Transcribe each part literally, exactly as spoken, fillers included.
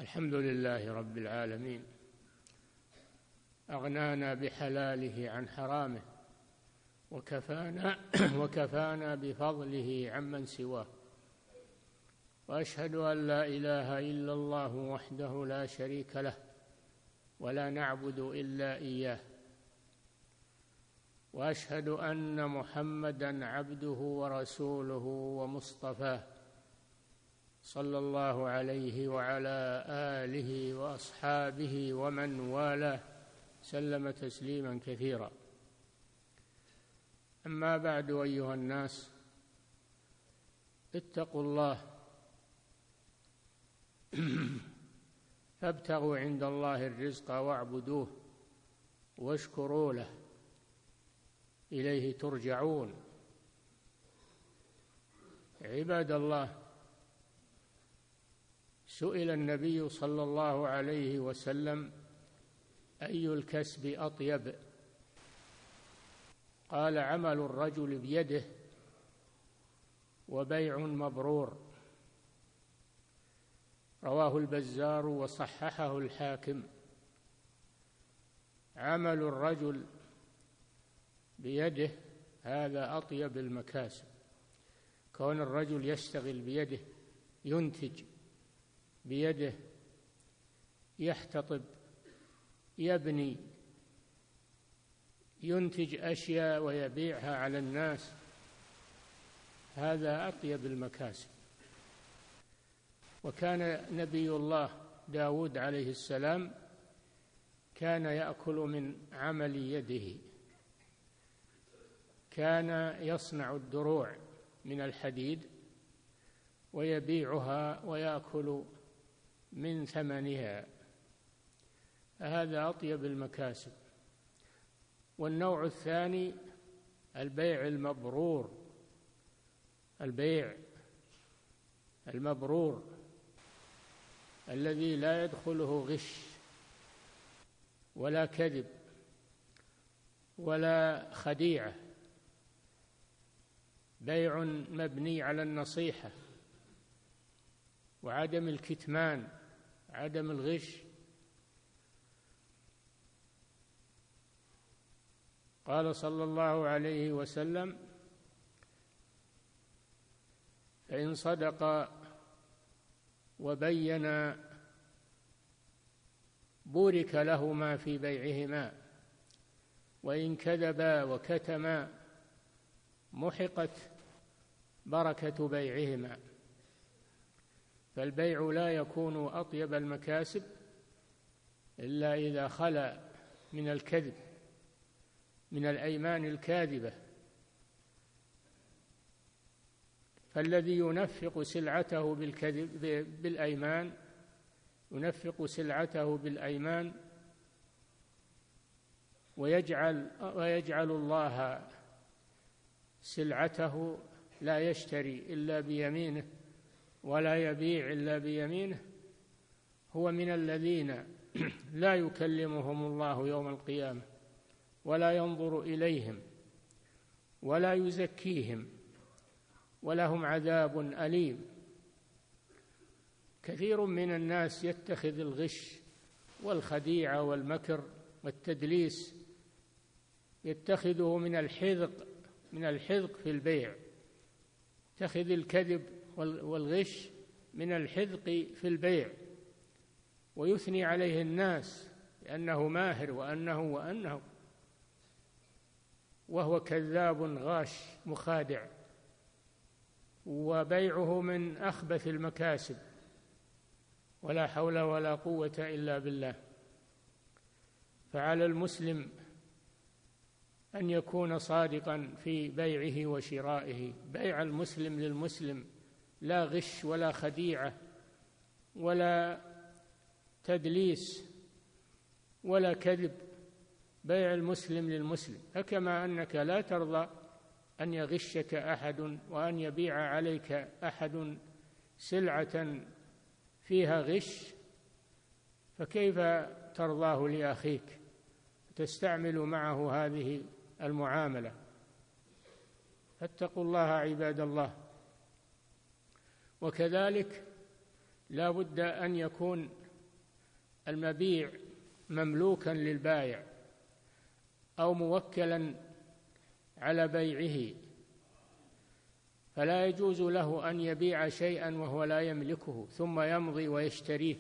الحمد لله رب العالمين، أغنانا بحلاله عن حرامه، وكفانا وكفانا بفضله عمن سواه، وأشهد أن لا إله إلا الله وحده لا شريك له، ولا نعبد إلا إياه، وأشهد أن محمدًا عبده ورسوله ومصطفاه، صلى الله عليه وعلى آله وأصحابه ومن والاه، سلم تسليما كثيرا. أما بعد، أيها الناس، اتقوا الله فابتغوا عند الله الرزق واعبدوه واشكروا له، إليه ترجعون. عباد الله، سئل النبي صلى الله عليه وسلم: أي الكسب أطيب؟ قال: عمل الرجل بيده وبيع مبرور. رواه البزار وصححه الحاكم. عمل الرجل بيده هذا أطيب المكاسب، كون الرجل يشتغل بيده، ينتج بيده، يحتطب، يبني، ينتج أشياء ويبيعها على الناس، هذا أطيب المكاسب. وكان نبي الله داود عليه السلام كان يأكل من عمل يده، كان يصنع الدروع من الحديد ويبيعها ويأكل من ثمنها، هذا أطيب المكاسب. والنوع الثاني البيع المبرور، البيع المبرور الذي لا يدخله غش ولا كذب ولا خديعة، بيع مبني على النصيحة وعدم الكتمان، عدم الغش. قال صلى الله عليه وسلم: فإن صدق وبينا بورك لهما في بيعهما، وإن كذبا وكتما محقت بركة بيعهما. فالبيع لا يكون أطيب المكاسب إلا إذا خلا من الكذب، من الأيمان الكاذبة. فالذي ينفق سلعته بالكذب بالأيمان ينفق سلعته بالأيمان ويجعل ويجعل الله سلعته، لا يشتري إلا بيمينه ولا يبيع إلا بيمينه، هو من الذين لا يكلمهم الله يوم القيامة ولا ينظر إليهم ولا يزكيهم ولهم عذاب أليم. كثير من الناس يتخذ الغش والخديعة والمكر والتدليس، يتخذه من الحذق من الحذق في البيع، يتخذ الكذب والغش من الحذق في البيع، ويثني عليه الناس لأنه ماهر وأنه وأنه وهو كذاب غاش مخادع. وبيعه من أخبث المكاسب، ولا حول ولا قوة إلا بالله. فعلى المسلم أن يكون صادقا في بيعه وشرائه، بيع المسلم للمسلم، لا غش ولا خديعة ولا تدليس ولا كذب، بيع المسلم للمسلم. فكما أنك لا ترضى أن يغشك أحد وأن يبيع عليك أحد سلعة فيها غش، فكيف ترضاه لأخيك تستعمل معه هذه المعاملة؟ فاتقوا الله عباد الله. وكذلك لا بد أن يكون المبيع مملوكا للبائع أو موكلا على بيعه، فلا يجوز له أن يبيع شيئا وهو لا يملكه ثم يمضي ويشتريه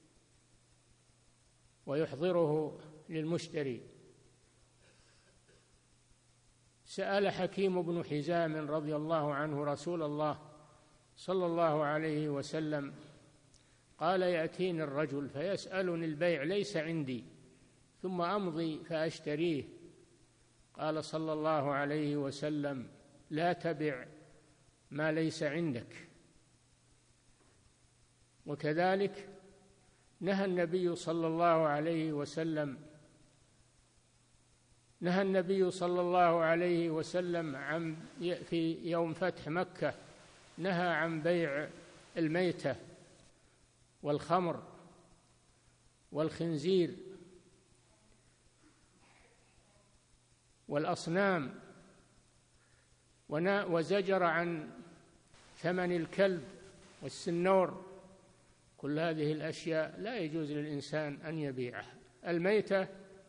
ويحضره للمشتري. سأل حكيم بن حزام رضي الله عنه رسول الله صلى الله عليه وسلم قال: يأتيني الرجل فيسألني البيع ليس عندي ثم أمضي فأشتريه. قال صلى الله عليه وسلم: لا تبع ما ليس عندك. وكذلك نهى النبي صلى الله عليه وسلم نهى النبي صلى الله عليه وسلم عن في يوم فتح مكة نهى عن بيع الميتة والخمر والخنزير والأصنام، وزجر عن ثمن الكلب والسنور. كل هذه الأشياء لا يجوز للإنسان أن يبيعها. الميتة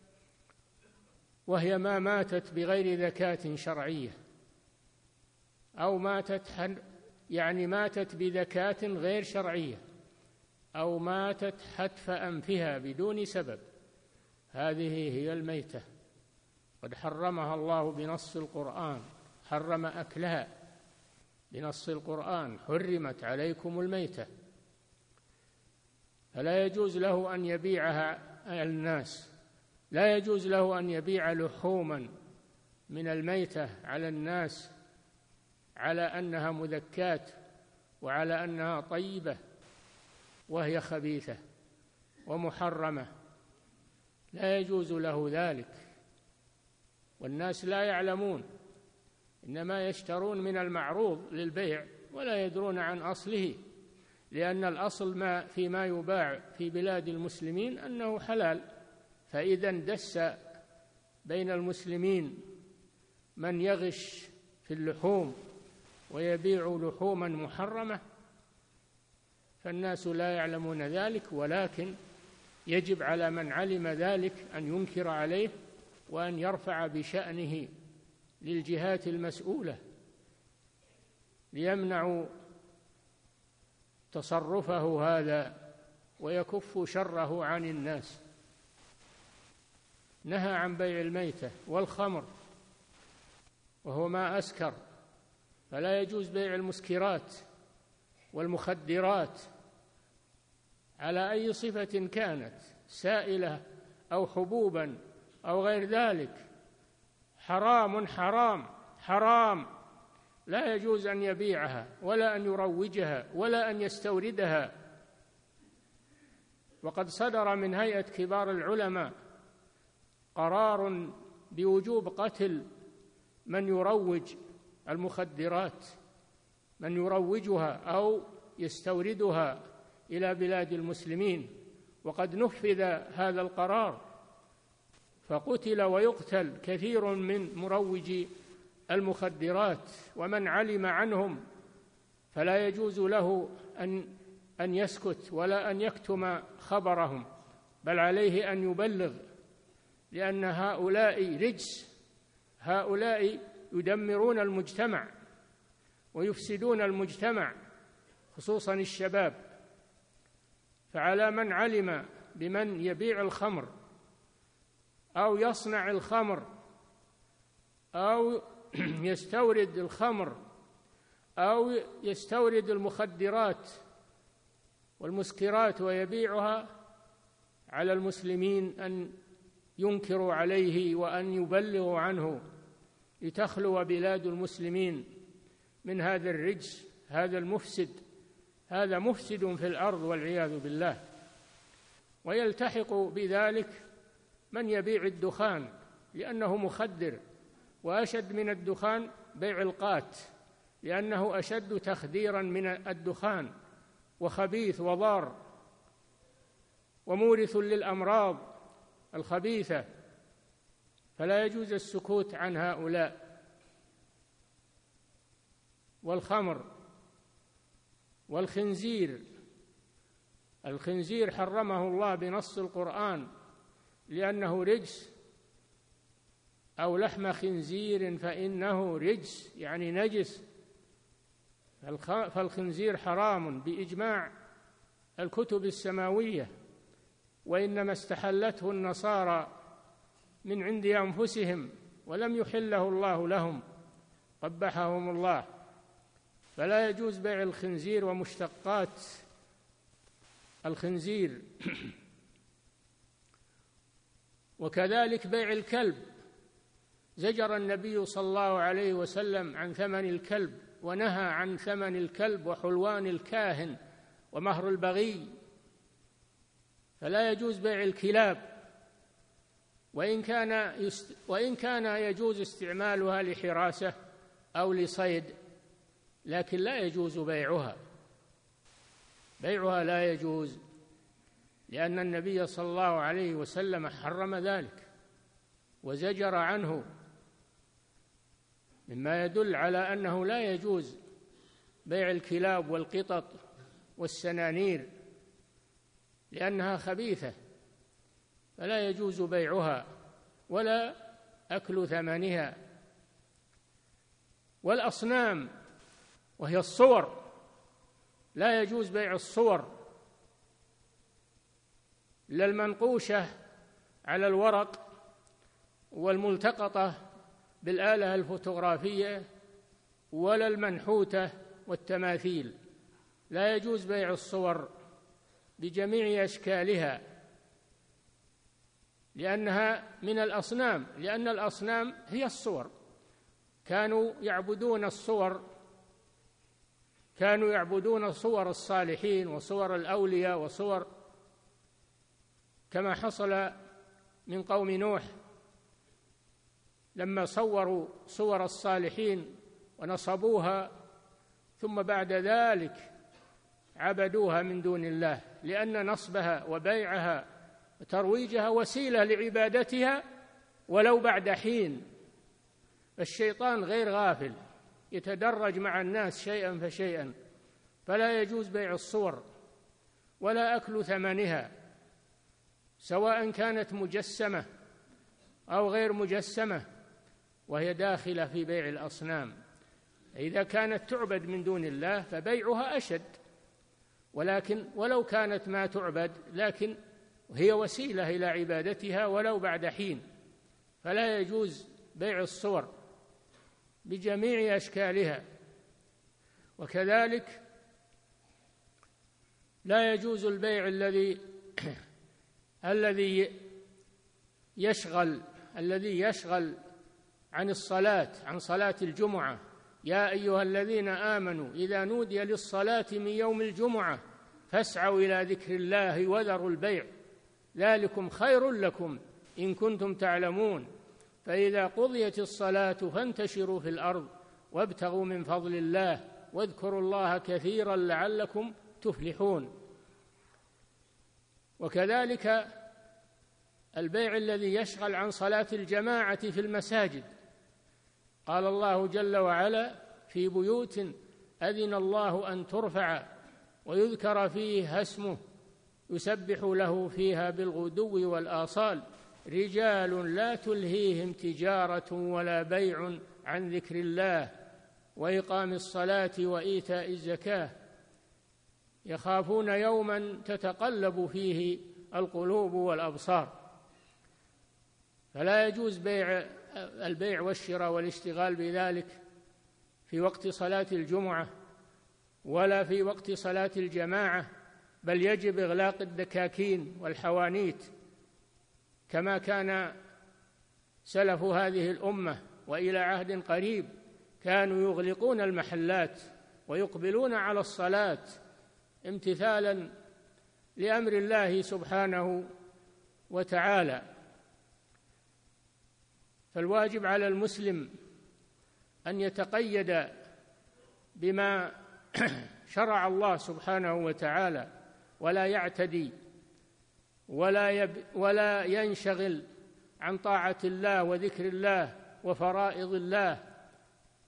وهي ما ماتت بغير ذكاة شرعية أو ماتت يعني ماتت بذكاة غير شرعية أو ماتت حتف أنفها بدون سبب، هذه هي الميتة، قد حرمها الله بنص القرآن، حرم أكلها بنص القرآن: حرمت عليكم الميتة. فلا يجوز له أن يبيعها الناس، لا يجوز له أن يبيع لحوما من الميتة على الناس على أنها مذكاة وعلى أنها طيبة وهي خبيثة ومحرمة، لا يجوز له ذلك. والناس لا يعلمون، إنما يشترون من المعروض للبيع ولا يدرون عن أصله، لأن الأصل ما فيما يباع في بلاد المسلمين أنه حلال. فإذا اندس بين المسلمين من يغش في اللحوم ويبيع لحوما محرمة فالناس لا يعلمون ذلك، ولكن يجب على من علم ذلك أن ينكر عليه وأن يرفع بشأنه للجهات المسؤولة ليمنعوا تصرفه هذا ويكفوا شره عن الناس. نهى عن بيع الميتة والخمر وهو ما أسكر، فلا يجوز بيع المسكرات والمخدرات على أي صفة كانت، سائلة أو حبوبا أو غير ذلك، حرام حرام حرام، لا يجوز أن يبيعها ولا أن يروجها ولا أن يستوردها. وقد صدر من هيئة كبار العلماء قرار بوجوب قتل من يروج المخدرات، من يروجها أو يستوردها إلى بلاد المسلمين، وقد نفذ هذا القرار فقتل ويقتل كثير من مروجي المخدرات، ومن علم عنهم فلا يجوز له أن أن يسكت ولا أن يكتم خبرهم، بل عليه أن يبلغ، لأن هؤلاء رجس، هؤلاء يدمرون المجتمع ويفسدون المجتمع خصوصا الشباب. فعلى من علم بمن يبيع الخمر أو يصنع الخمر أو يستورد الخمر أو يستورد المخدرات والمسكرات ويبيعها، على المسلمين أن ينكروا عليه وأن يبلغوا عنه لتخلو بلاد المسلمين من هذا الرجس، هذا المفسد، هذا مفسد في الأرض والعياذ بالله. ويلتحق بذلك من يبيع الدخان لأنه مخدر، وأشد من الدخان بيع القات لأنه أشد تخديرا من الدخان وخبيث وضار ومورث للأمراض الخبيثة، فلا يجوز السكوت عن هؤلاء. والخمر والخنزير الخنزير حرمه الله بنص القرآن لأنه رجس، أو لحم خنزير فإنه رجس يعني نجس، فالخنزير حرام بإجماع الكتب السماوية، وإنما استحلته النصارى من عند أنفسهم ولم يحله الله لهم، قبحهم الله. فلا يجوز بيع الخنزير ومشتقات الخنزير. وكذلك بيع الكلب، زجر النبي صلى الله عليه وسلم عن ثمن الكلب، ونهى عن ثمن الكلب وحلوان الكاهن ومهر البغي، فلا يجوز بيع الكلاب، وإن كان يست... وإن كان يجوز استعمالها لحراسة أو لصيد، لكن لا يجوز بيعها، بيعها لا يجوز، لأن النبي صلى الله عليه وسلم حرم ذلك وزجر عنه، مما يدل على أنه لا يجوز بيع الكلاب والقطط والسنانير لأنها خبيثة، فلا يجوز بيعها ولا أكل ثمنها. والأصنام وهي الصور، لا يجوز بيع الصور، لا المنقوشة على الورق والملتقطة بالآلة الفوتوغرافية، ولا المنحوتة والتماثيل، لا يجوز بيع الصور بجميع أشكالها، لأنها من الأصنام، لأن الأصنام هي الصور، كانوا يعبدون الصور، كانوا يعبدون صور الصالحين وصور الأولياء وصور، كما حصل من قوم نوح لما صوروا صور الصالحين ونصبوها، ثم بعد ذلك عبدوها من دون الله، لأن نصبها وبيعها وترويجها وسيلة لعبادتها ولو بعد حين. الشيطان غير غافل، يتدرج مع الناس شيئا فشيئا، فلا يجوز بيع الصور ولا أكل ثمنها، سواء كانت مجسمة أو غير مجسمة، وهي داخلة في بيع الأصنام. إذا كانت تعبد من دون الله فبيعها أشد، ولكن ولو كانت ما تعبد لكن هي وسيلة إلى عبادتها ولو بعد حين، فلا يجوز بيع الصور بجميع أشكالها. وكذلك لا يجوز البيع الذي الذي يشغل الذي يشغل عن الصلاة، عن صلاة الجمعة. يا أيها الذين آمنوا إذا نودي للصلاة من يوم الجمعة فاسعوا إلى ذكر الله وذروا البيع ذلكم خير لكم إن كنتم تعلمون، فإذا قضيت الصلاة فانتشروا في الأرض وابتغوا من فضل الله واذكروا الله كثيرا لعلكم تفلحون. وكذلك البيع الذي يشغل عن صلاة الجماعة في المساجد، قال الله جل وعلا في بيوت أذن الله أن ترفع ويذكر فيها اسمه يسبح له فيها بالغدو والآصال رجال لا تلهيهم تجارة ولا بيع عن ذكر الله وإقام الصلاة وإيتاء الزكاة يخافون يوما تتقلب فيه القلوب والأبصار. فلا يجوز بيع البيع والشراء والاشتغال بذلك في وقت صلاة الجمعة ولا في وقت صلاة الجماعة، بل يجب إغلاق الدكاكين والحوانيت كما كان سلف هذه الأمة، وإلى عهد قريب كانوا يغلقون المحلات ويقبلون على الصلاة امتثالا لأمر الله سبحانه وتعالى. فالواجب على المسلم أن يتقيد بما شرع الله سبحانه وتعالى، ولا يعتدي ولا يب ولا ينشغل عن طاعة الله وذكر الله وفرائض الله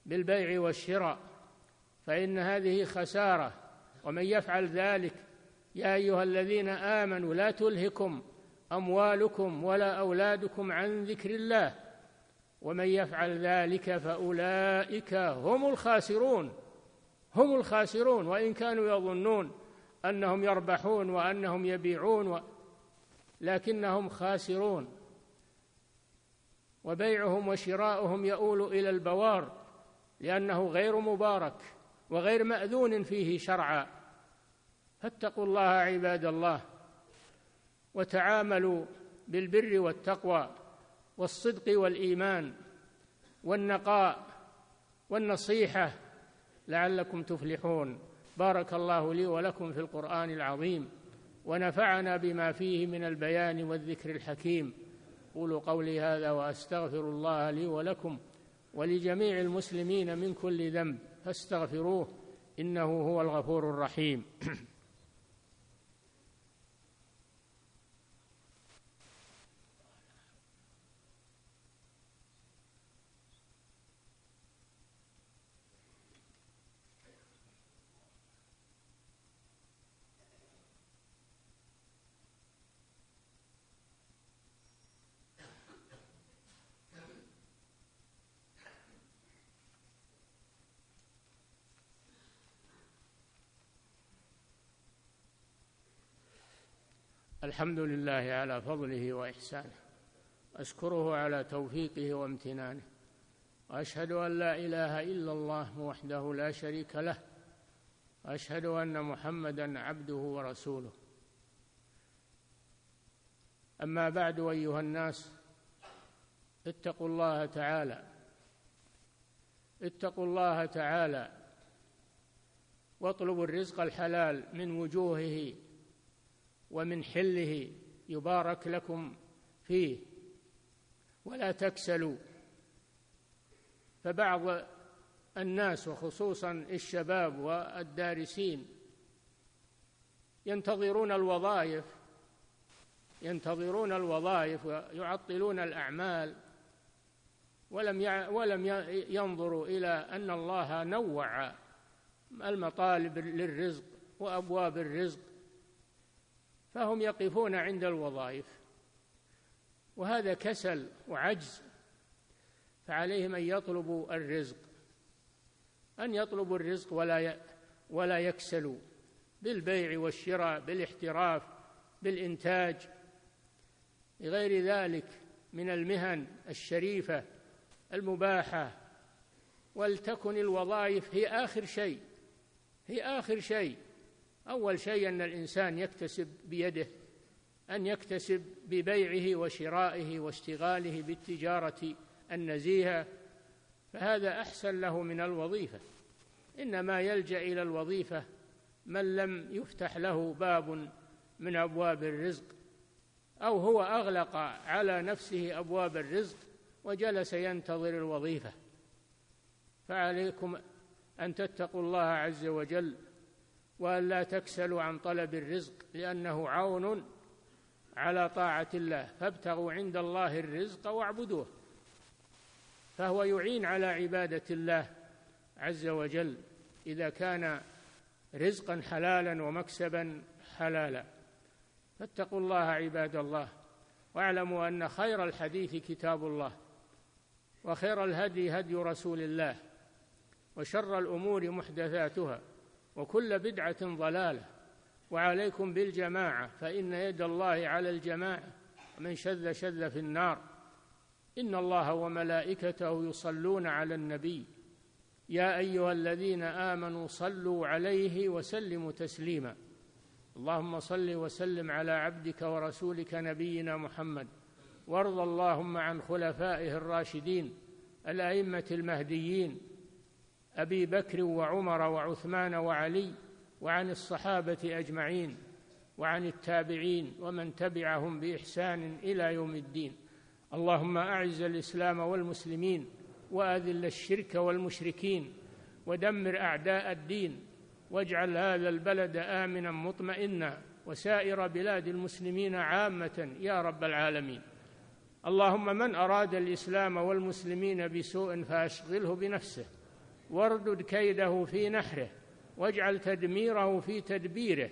بالبيع والشراء، فإن هذه خسارة، ومن يفعل ذلك يا أيها الذين آمنوا لا تلهكم أموالكم ولا أولادكم عن ذكر الله ومن يفعل ذلك فأولئك هم الخاسرون هم الخاسرون وإن كانوا يظنون أنهم يربحون وأنهم يبيعون و... لكنهم خاسرون، وبيعهم وشراؤهم يؤول إلى البوار لأنه غير مبارك وغير مأذون فيه شرعا. فاتقوا الله عباد الله، وتعاملوا بالبر والتقوى والصدق والإيمان والنقاء والنصيحة لعلكم تفلحون. بارك الله لي ولكم في القرآن العظيم، ونفعنا بما فيه من البيان والذكر الحكيم. قولوا قولي هذا وأستغفر الله لي ولكم ولجميع المسلمين من كل ذنب فاستغفروه إنه هو الغفور الرحيم. الحمد لله على فضله وإحسانه، أشكره على توفيقه وامتنانه، وأشهد أن لا إله إلا الله وحده لا شريك له، وأشهد أن محمدًا عبده ورسوله. أما بعد، أيها الناس، اتقوا الله تعالى اتقوا الله تعالى واطلبوا الرزق الحلال من وجوهه ومن حله يبارك لكم فيه، ولا تكسلوا. فبعض الناس وخصوصا الشباب والدارسين ينتظرون الوظائف ينتظرون الوظائف ويعطلون الأعمال، ولم ولم ينظروا إلى أن الله نوع المطالب للرزق وأبواب الرزق، فهم يقفون عند الوظائف، وهذا كسل وعجز. فعليهم أن يطلبوا الرزق أن يطلبوا الرزق ولا ولا يكسلوا بالبيع والشراء، بالاحتراف، بالإنتاج، لغير ذلك من المهن الشريفة المباحة. ولتكن الوظائف هي آخر شيء هي آخر شيء أول شيء أن الإنسان يكتسب بيده، أن يكتسب ببيعه وشرائه واشتغاله بالتجارة النزيهة، فهذا أحسن له من الوظيفة. إنما يلجأ إلى الوظيفة من لم يفتح له باب من أبواب الرزق، أو هو أغلق على نفسه أبواب الرزق وجلس ينتظر الوظيفة. فعليكم أن تتقوا الله عز وجل، وأن لا تكسلوا عن طلب الرزق، لأنه عون على طاعة الله. فابتغوا عند الله الرزق واعبدوه، فهو يعين على عبادة الله عز وجل إذا كان رزقا حلالا ومكسبا حلالا. فاتقوا الله عباد الله، واعلموا أن خير الحديث كتاب الله، وخير الهدي هدي رسول الله، وشر الأمور محدثاتها، وكل بدعة ضلالة. وعليكم بالجماعة، فإن يد الله على الجماعة، ومن شذ شذ في النار. إن الله وملائكته يصلون على النبي، يا أيها الذين آمنوا صلوا عليه وسلموا تسليما. اللهم صل وسلم على عبدك ورسولك نبينا محمد، وارض اللهم عن خلفائه الراشدين الأئمة المهديين أبي بكر وعمر وعثمان وعلي، وعن الصحابة أجمعين، وعن التابعين ومن تبعهم بإحسان إلى يوم الدين. اللهم أعز الإسلام والمسلمين، وأذل الشرك والمشركين، ودمر أعداء الدين، واجعل هذا البلد آمنا مطمئنا، وسائر بلاد المسلمين عامة يا رب العالمين. اللهم من أراد الإسلام والمسلمين بسوء فأشغله بنفسه، واردد كيده في نحره، واجعل تدميره في تدبيره،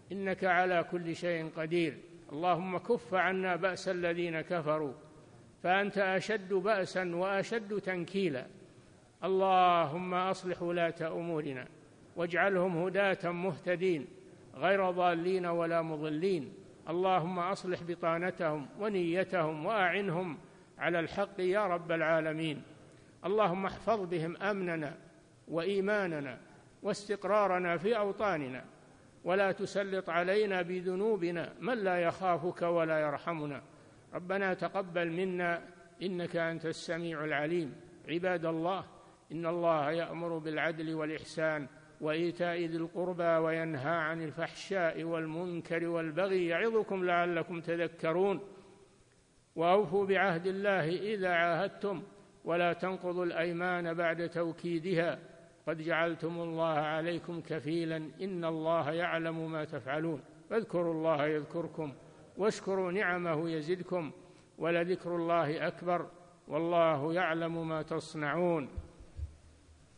إنك على كل شيء قدير. اللهم كف عنا بأس الذين كفروا فأنت أشد بأسا وأشد تنكيلا. اللهم أصلح ولاة أمورنا واجعلهم هداة مهتدين غير ضالين ولا مضلين. اللهم أصلح بطانتهم ونيتهم وأعنهم على الحق يا رب العالمين. اللهم احفظ بهم أمننا وإيماننا واستقرارنا في أوطاننا، ولا تسلط علينا بذنوبنا من لا يخافك ولا يرحمنا. ربنا تقبل منا إنك أنت السميع العليم. عباد الله، إن الله يأمر بالعدل والإحسان وإيتاء ذي القربى وينهى عن الفحشاء والمنكر والبغي يعظكم لعلكم تذكرون. وأوفوا بعهد الله إذا عاهدتم ولا تنقضوا الأيمان بعد توكيدها قد جعلتم الله عليكم كفيلا إن الله يعلم ما تفعلون. فاذكروا الله يذكركم واشكروا نعمه يزدكم ولذكر الله أكبر والله يعلم ما تصنعون.